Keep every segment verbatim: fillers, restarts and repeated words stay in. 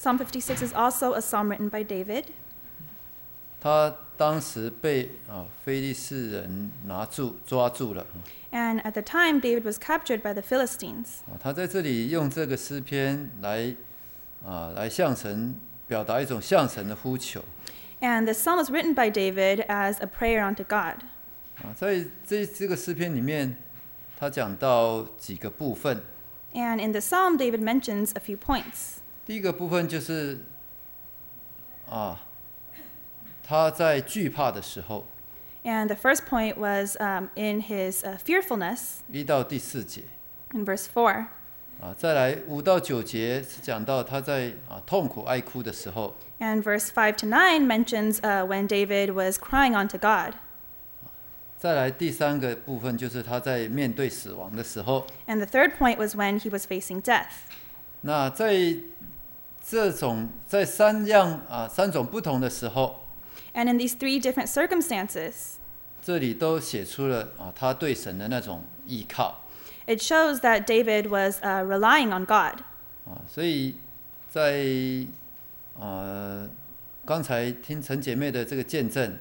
Psalm fifty-six is also a psalm written by David. 他当时被啊非利士人拿住抓住了。 And at the time, David was captured by the Philistines. 他在这里用这个诗篇来啊来向神表达一种向神的呼求。 And the psalm was written by David as a prayer unto God. 啊，在这这个诗篇里面，他讲到几个部分。 And in the psalm, David mentions a few points. 第一个部分就是啊，他在惧怕的时候。 And the first point was um, in his uh, fearfulness. 一到第四节。 In verse four. 啊，再来五到九节是讲到他在啊痛苦哀哭的时候。 And verse five to nine mentions uh, when David was crying unto God. 再来第三个部分就是他在面对死亡的时候。 And the third point was when he was facing death. 那在这种在三样啊三种不同的时候。 And in these three different circumstances, 这里都写出了啊他对神的那种依靠。 It shows that David was uh, relying on God. 啊，所以在呃刚才听陈姐妹的这个见证。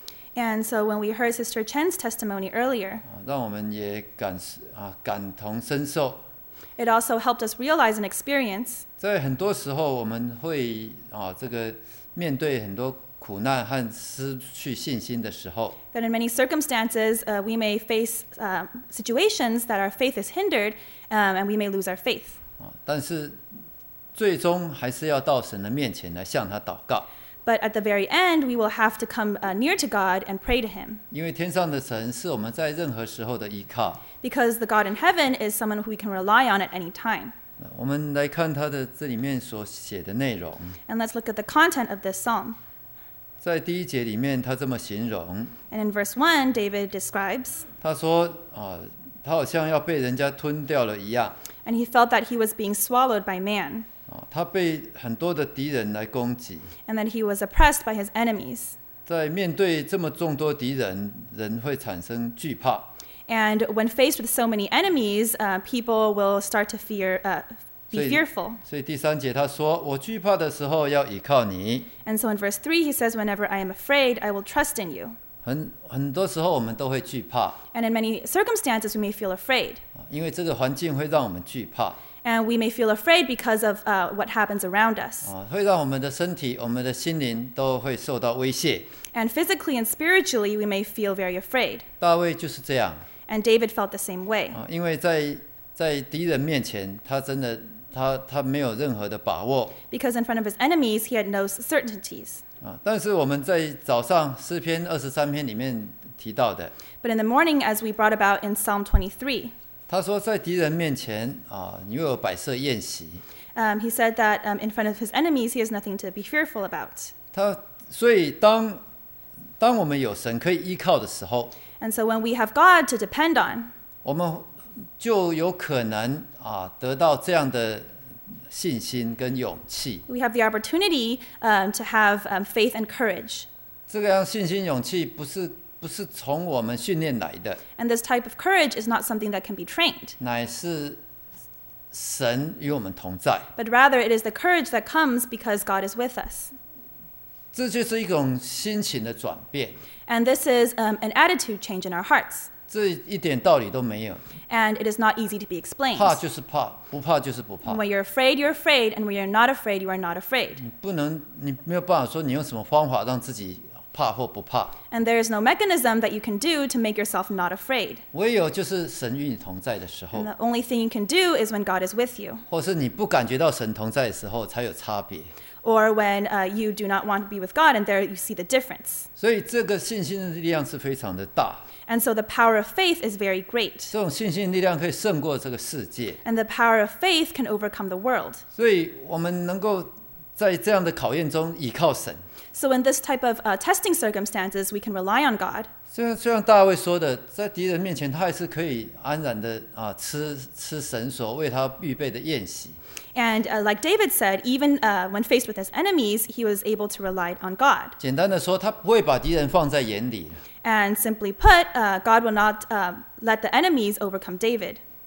And so when we heard Sister Chen's testimony earlier, 啊，让我们也感啊感同身受。 It also helped us realize and experience. 在很多时候，我们会啊这个面对很多苦难和失去信心的时候。 That in many circumstances, uh, we may face uh, situations that our faith is hindered, um, and we may lose our faith. 啊，但是最终还是要到神的面前来向他祷告。 But at the very end, we will have to come uh, near to God and pray to Him. 因为天上的神是我们在任何时候的依靠。 Because the God in heaven is someone who we can rely on at any time. 我们来看他的这里面所写的内容。 And let's look at the content of this psalm. 在第一节里面，他这么形容。 And in verse one, David describes. 他说啊，他好像要被人家吞掉了一样。 And he felt that he was being swallowed by man. 啊，他被很多的敌人来攻击。 And that he was oppressed by his enemies. 在面对这么众多敌人，人会产生惧怕。 And when faced with so many enemies, uh, people will start to fear, uh, be 所以 fearful. 所以第三节他说：“我惧怕的时候要倚靠你。” And so in verse three, he says, "Whenever I am afraid, I will trust in you." 很很多时候我们都会惧怕。 And in many circumstances, we may feel afraid. 因为这个环境会让我们惧怕。 And we may feel afraid because of uh, what happens around us. 啊，会让我们的身体、我们的心灵都会受到威胁。 And physically and spiritually, we may feel very afraid. 大卫就是这样。 And David felt the same way. 啊，因为在在敌人面前，他真的他他没有任何的把握。 Because in front of his enemies, he had no certainties. 啊，但是我们在早上诗篇二十三篇里面提到的。 But in the morning, as we brought about in Psalm twenty-three. 他说，在敌人面前啊，你为我摆设宴席。 Um, he said that um, in front of his enemies, he has nothing to be fearful about. 他所以当当我们有神可以依靠的时候， And so when we have God to depend on, 我们就有可能啊得到这样的信心跟勇气。 we have the opportunity um, to have um, faith and courage. 这个样信心勇气不是不是从我们训练来的， And this type of courage is not something that can be trained, 乃是神与我们同在。 but rather it is the courage that comes because God is with us. 这就是一种心情的转变， And this is um, an attitude change in our hearts. 这一点道理都没有。 And it is not easy to be explained. 怕就是怕，不怕就是不怕。 When you're afraid, you're afraid. And when you're not afraid, you are not afraid. 你不能，你没有办法说你用什么方法让自己怕或不怕。 And there is no mechanism that you can do to make yourself not afraid. 唯有就是神与你同在的时候 And，the only thing you can do is when God is with you. 或是你不感觉到神同在的时候，才有差别。 Or when uh, you do not want to be with God, and there you see the difference. 所以这个信心的力量是非常的大。 And so the power of faith is very great. 这种信心力量可以胜过这个世界。 And the power of faith can overcome the world. 所以我们能够在这样的考验中倚靠神。 So in this type of uh, testing circumstances, we can rely on God. 就像就像大卫说的，在敌人面前，他还是可以安然的啊吃吃神所为他预备的宴席。 And uh, like David said, even uh, when faced with his enemies, he was able to rely on God. 简单的说，他不会把敌人放在眼里， And simply put, uh, God will not uh, let the enemies overcome David.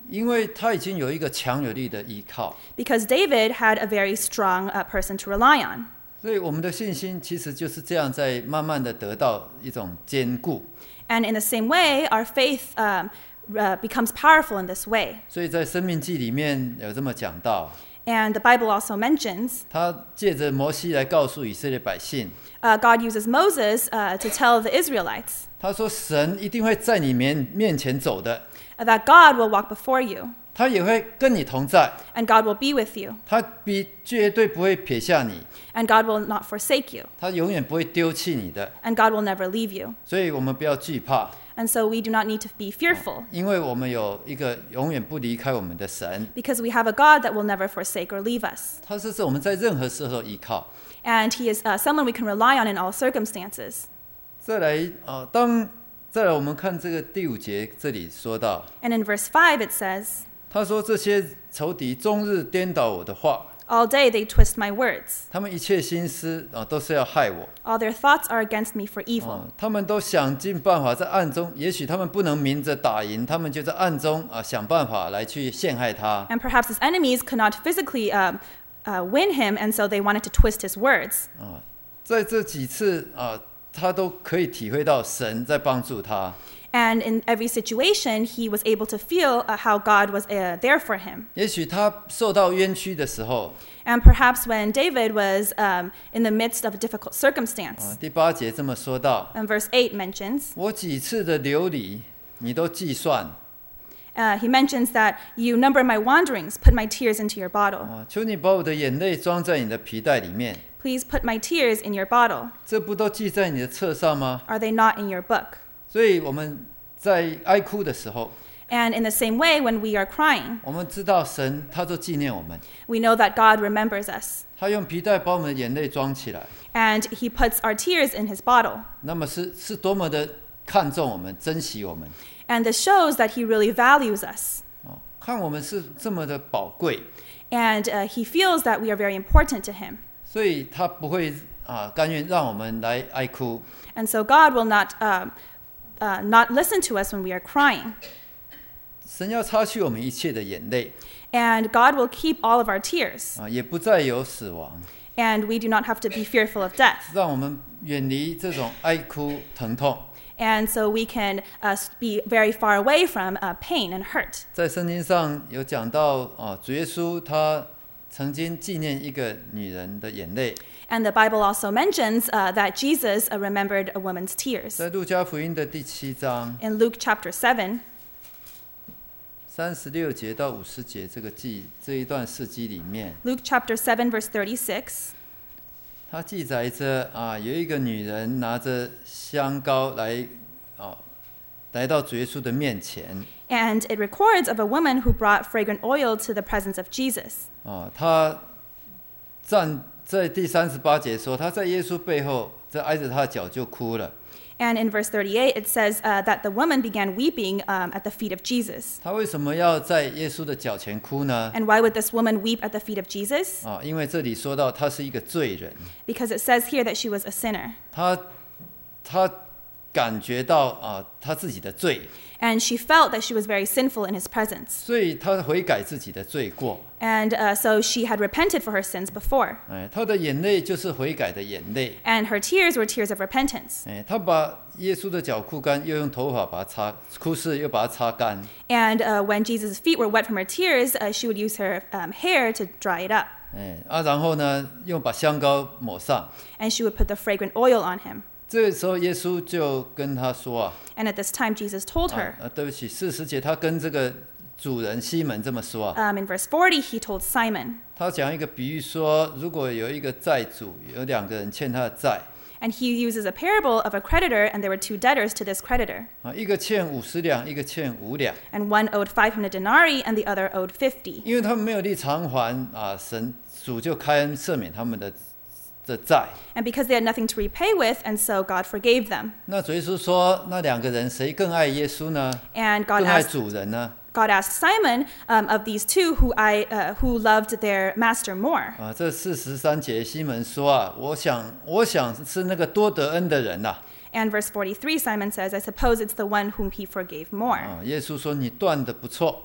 因为他已经有一个强有力的依靠， because David had a very strong uh, person to rely on. 所以我们的信心其实就是这样在慢慢的得到一种坚固。 And in the same way, our faith um, uh, becomes powerful in this way. 所以在申命记里面有这么讲到， And the Bible also mentions 他借着摩西来告诉以色列百姓， uh, God uses Moses uh, to tell the Israelites 他说神一定会在你面面前走的， that God will walk before you 他也会跟你同在， and God will be with you 他必绝对不会撇下你， and God will not forsake you 他永远不会丢弃你的， and God will never leave you. 所以我们不要惧怕， And so we do not need to be fearful 因为我们有一个永远不离开我们的神， because we have a God that will never forsake or leave us. 他是是我们在任何时候依靠。 And he is uh, someone we can rely on in all circumstances. 再来，呃，当再来我们看这个第五节，这里说到， And in verse five it says, 他说这些仇敌终日颠倒我的话， all day they twist my words. 他们一切心思啊、呃、都是要害我。 All their thoughts are against me for evil. 哦，他们都想尽办法在暗中，也许他们不能明着打赢，他们就在暗中啊、呃、想办法来去陷害他。 And perhaps his enemies could not physically um, uh, win him, and so they wanted to twist his words. 啊、在这几次啊、呃，他都可以体会到神在帮助他。 And in every situation, he was able to feel uh, how God was uh, there for him. 也许他受到冤屈的时候， And perhaps when David was um, in the midst of a difficult 啊、 circumstance, 第八节这么说到： and verse eight mentions, 我几次的流离，你都计算。 uh, he mentions that you number my wanderings, put my tears into your bottle. 啊，求你把我的眼泪装在你的皮带里面， Please put my tears in your bottle. 这不都记在你的册上吗？ Are they not in your book? 所以我们在哀哭的时候， And in the same way, when we are crying, 我们知道神他就纪念我们， we know that God remembers us. 他用皮带把我们的眼泪装起来， And he puts our tears in his bottle. 那么是是多么的看重我们，珍惜我们， And this shows that he really values us. 哦，看我们是这么的宝贵， And uh, he feels that we are very important to him. 所以他不会啊甘愿让我们来哀哭。 And so God will not, um, uh, not listen to us when we are crying. 神要擦去我们一切的眼泪 And God will keep all of our tears. 啊，也不再有死亡， And we do not have to be fearful of death. 让我们远离这种哀哭疼痛。 And so we can uh, be very far away from uh, pain and hurt. 在圣经上有讲到啊，主耶稣他曾经纪念一个女人的眼泪， And the Bible also mentions uh, that Jesus uh, remembered a woman's tears. 在路加福音的第七章 In Luke chapter seven, 三十六节到五十节这个记这一段事迹里面， Luke chapter seven, verse thirty-six, 它记载着啊，有一个女人拿着香膏来啊，来到主耶稣的面前 and it records of a woman who brought fragrant oil to the presence of Jesus. 啊，她站在第三十八节说，她在耶稣背后，在挨着他的脚就哭了。 And in verse thirty-eight, it says uh, that the woman began weeping um, at the feet of Jesus. 她为什么要在耶稣的脚前哭呢？ And why would this woman weep at the feet of Jesus? 啊，因为这里说到她是一个罪人， Because it says here that she was a sinner. 她她感觉到啊她自己的罪， And she felt that she was very sinful in his presence. 所以她悔改自己的罪过。 And uh, so she had repented for her sins before. 哎，她的眼泪就是悔改的眼泪。 And her tears were tears of repentance. 哎，她把耶稣的脚哭干，又用头发把它擦，哭拭又把它擦干。 And uh, when Jesus' feet were wet from her tears, uh, she would use her um, hair to dry it up. 哎啊，然后呢，又把香膏抹上。 And she would put the fragrant oil on him. 这个时候，耶稣就跟她说啊， And at this time, Jesus told 啊 her, 啊，对不起，四十节他跟这个主人西门这么说啊， um, in verse forty, he told Simon, 他讲一个比喻说，如果有一个债主，有两个人欠他的债 and he uses a parable of a creditor, and there were two debtors to this creditor. 啊，一个欠五十两，一个欠五两， And one owed five hundred denarii, and the other owed fifty. 因为他们没有力偿还啊，神主就开恩赦免他们的的债。 And because they had nothing to repay with, and so God forgave them. 那主耶稣说，那两个人谁更爱耶稣呢？ And God 更爱 asked, 主人呢？ God asked Simon, um, of these two, who I uh, who loved their master more. 啊，这四十三节西门说啊，我想我想是那个多得恩的人呐、 And verse forty-three, Simon says, I suppose it's the one whom he forgave more. 啊。耶稣说你断的不错，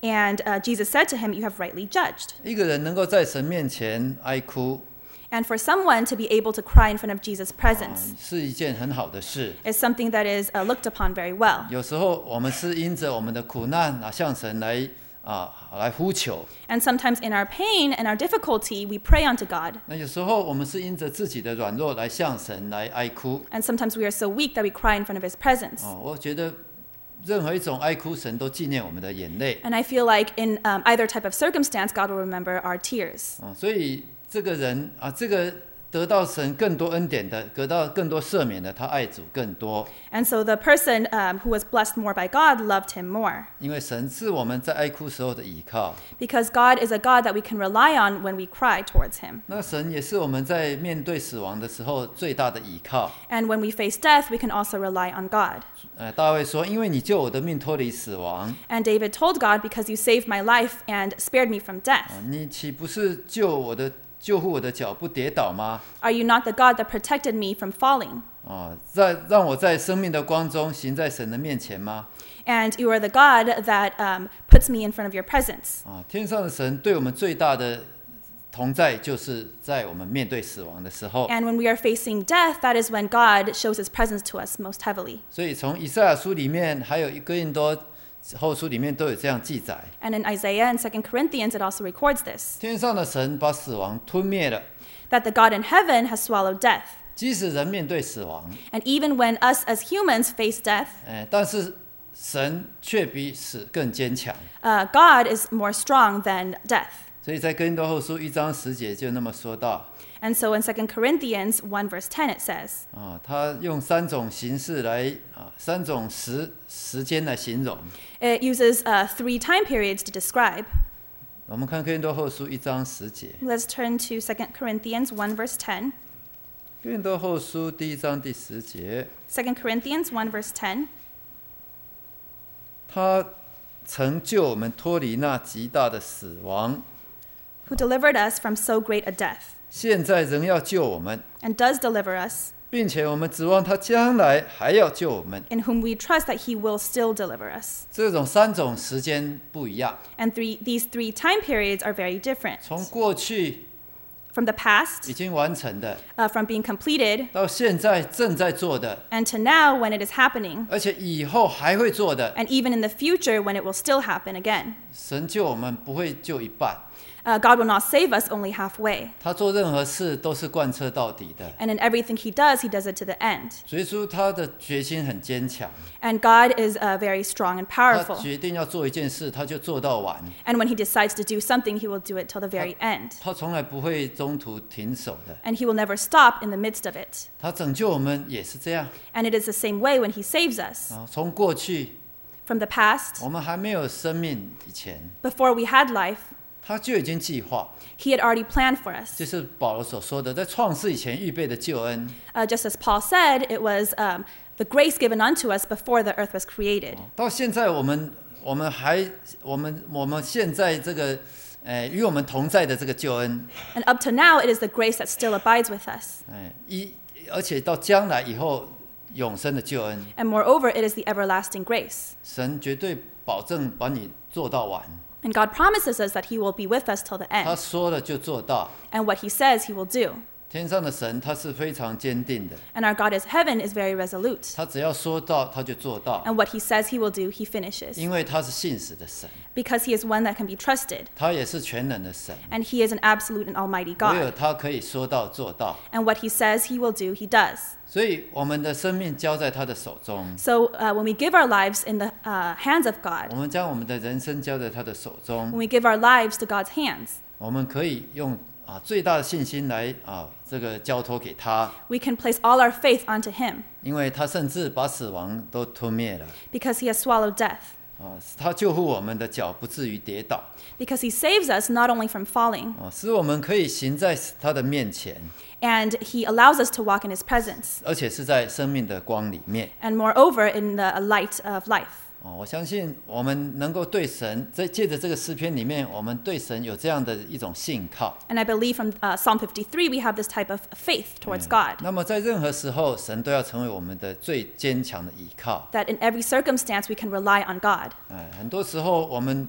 And uh, Jesus said to him, "You have rightly judged." 一个人能够在神面前哀哭， And for someone to be able to cry in front of Jesus' 啊 presence 是一件很好的事。 is something that is uh, looked upon very well. 有时候我们是因着我们的苦难啊，向神来啊来呼求； And sometimes in our pain and our difficulty, we pray unto God. 那有时候我们是因着自己的软弱来向神来哀哭。 And sometimes we are so weak that we cry in front of his presence. 哦，我觉得任何一种哀哭，神都纪念我们的眼泪。 And I feel like in um, either type of circumstance, God will remember our tears. 哦，所以这个人啊，这个得到神更多恩典的，得到更多赦免的，他爱主更多。 And so the person um, who was blessed more by God loved him more. 因为神是我们在哀哭时候的依靠， Because God is a God that we can rely on when we cry towards him. 那神也是我们在面对死亡的时候最大的依靠。 And when we face death, we can also rely on God. 呃，大卫说：“因为你救我的命脱离死亡， And David told God, "Because you saved my life and spared me from death. 啊你岂不是救我的救护我的脚不跌倒吗？ Are you not the God that protected me from falling? 啊，在让我在生命的光中行在神的面前吗？ And you are the God that um, puts me in front of your presence." 啊，天上的神对我们最大的同在，就是在我们面对死亡的时候。 And when we are facing death, that is when God shows his presence to us most heavily. 所以从以赛亚书里面，还有哥林多后书里面都有这样记载： And in Isaiah and Second Corinthians, it also records this, 天上的神把死亡吞灭了， that the God in heaven has swallowed death. 即使人面对死亡， And even when us as humans face death, 哎，但是神却比死更坚强。 uh, God is more strong than death. 所以在哥林多后书一章十节就那么说到。 And so in Second Corinthians one verse ten, it says, 啊，他用三种形式来啊，三种时时间来形容。 it uses uh, three time periods to describe. 我们看哥林多后书一章十节， Let's turn to Second Corinthians one verse ten. 哥林多后书第一章第十节， Second Corinthians one verse ten. 他曾救我们脱离那极大的死亡， Who delivered us from so great a death, 现在仍要救我们， and does deliver us, 并且我们指望他将来还要救我们。 in whom we trust that he will still deliver us. 这种三种时间不一样， And three, these three time periods are very different. 从过去 From the 已 past, 经完成的， uh, from being completed, 到现在正在做的， and to now when it is happening, 而且以后还会做的。 and even in the future when it will still happen again. 神救我们不会救一半， Uh, God will not save us only halfway. 他做任何事都是贯彻到底的。 And in everything he does, he does it to the end. 所以说他的决心很坚强， And God is uh, very strong and 他 powerful. 决定要做一件事，他就做到完， And when he decides to do something, he will do it till the very end. 他从来不会中途停手的。 And he will never stop in the midst of it. 他拯救我们也是这样 And it is the same way when he saves us. 啊。从过去 From the past, 我们还没有生命以前， before we had life, 他就已经计划， he had already planned for us. 就是保罗所说的，在创世以前预备的救恩。 Uh, just as Paul said, it was um, the grace given unto us before the earth was created. 到现在我们我们还我们我们现在这个，呃，与我们同在的这个救恩， And up to now, it is the grace that still abides with us. 哎，一而且到将来以后永生的救恩， And moreover, it is the everlasting grace. 神绝对保证把你做到完。 And God promises us that he will be with us till the 他 end. 说了就做到。 And what he says, he will do. 天上的神他是非常坚定的， And our God is heaven is very resolute. 他只要说到他就做到， And what he says he will do, he finishes. 因为他是信实的神， Because he is one that can be trusted. 他也是全能的神， And he is an absolute and almighty 唯有 God. 他可以说到做到。 And what he says he will do, he does. 所以我们的生命交在他的手中， So uh, when we give our lives in the uh, hands of 我 God, 们将我们的人生交在他的手 when 中， we give our lives to God's hands, 我们可以用啊最大的信心来啊这个交托给他， we can place all our faith onto him 因为他甚至把死亡都吞灭了 because he has swallowed death. 啊，他救护我们的脚不至于跌倒 Because he saves us not only from falling, 啊，使我们可以行在他的面前， and he allows us to walk in his presence, 而且是在生命的光里面。 and moreover in the light of life. 哦，我相信我们能够对神，在借着这个诗篇里面，我们对神有这样的一种信靠。 And I believe from uh, Psalm fifty-three we have this type of faith towards God, 那么在任何时候，神都要成为我们的最坚强的依靠。 that in every circumstance we can rely on God. 哎，很多时候我们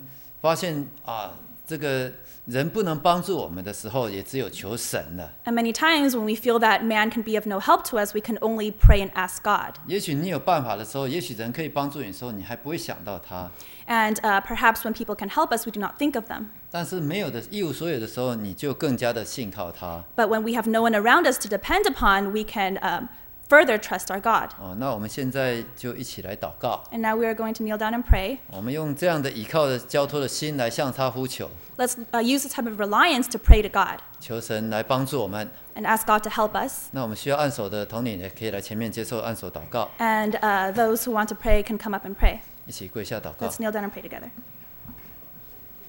发现啊，这个人不能帮助我们的时候，也只有求神了。 And many times when we feel that man can be of no help to us, we can only pray and ask God. 也许你有办法的时候，也许人可以帮助你的时候，你还不会想到他。 And uh, perhaps when people can help us, we do not think of them. 但是没有的一无所有的时候，你就更加的信靠他。 But when we have no one around us to depend upon, we can um, further trust our God. 哦，那我们现在就一起来祷告。 And now we are going to kneel down and pray. 我们用这样的倚靠的交托的心来向他呼求， Let's uh, use this type of reliance to pray to God 求神来帮助我们。 and ask God to help us. 那我们需要按手的同龄也可以来前面接受按手祷告， And uh, those who want to pray can come up and pray. 一起跪下祷告。 Let's kneel down and pray together.